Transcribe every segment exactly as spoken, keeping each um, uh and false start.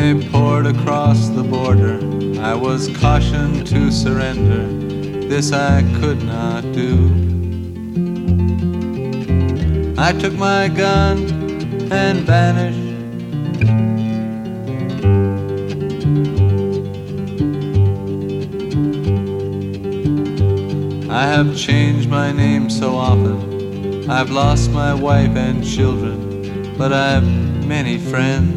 they poured across the border, I was cautioned to surrender. This I could not do. I took my gun and vanished. I have changed my name so often. I've lost my wife and children, but I've many friends.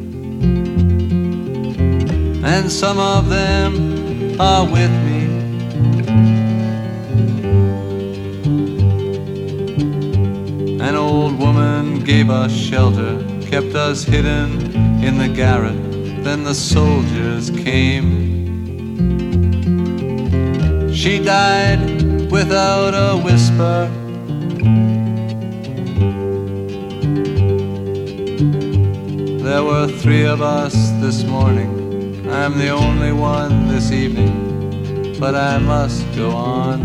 And some of them are with me. An old woman gave us shelter, kept us hidden in the garret. Then the soldiers came. She died without a whisper. There were three of us this morning. I'm the only one this evening, but I must go on.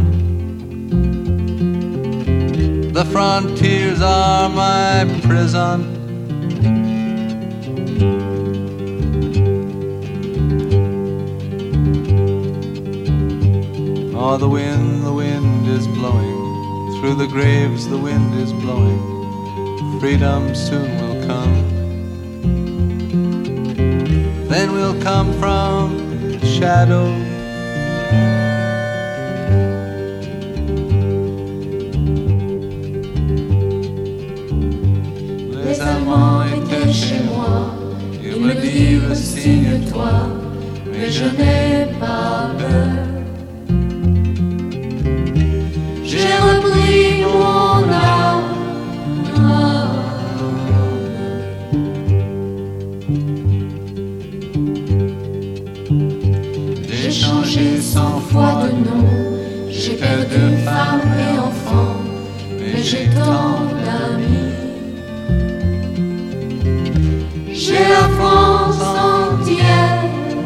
The frontiers are my prison. Oh, the wind, the wind is blowing. Through the graves the wind is blowing. Freedom soon will come. Then we'll come from shadow. Les Allemands étaient chez moi. Ils me disent signe-toi, mais je n'ai pas peur. J'ai repris mon âme. J'ai changé cent fois de nom. J'ai perdu femme et enfant, mais j'ai tant d'amis. J'ai la France entière.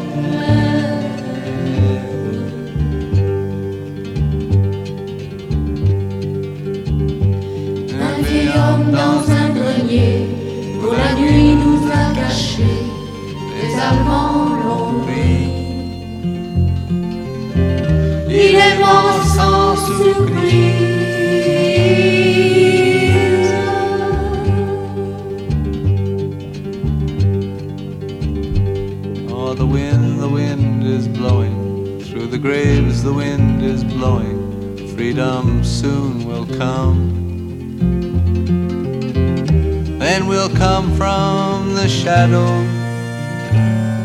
Un vieil homme dans un grenier, pour la nuit nous a cachés. Les Allemands l'ont pris. Il est mort sans surprise. Oh, the wind, the wind is blowing. Through the graves the wind is blowing. Freedom soon will come. Then we'll come from the shadow.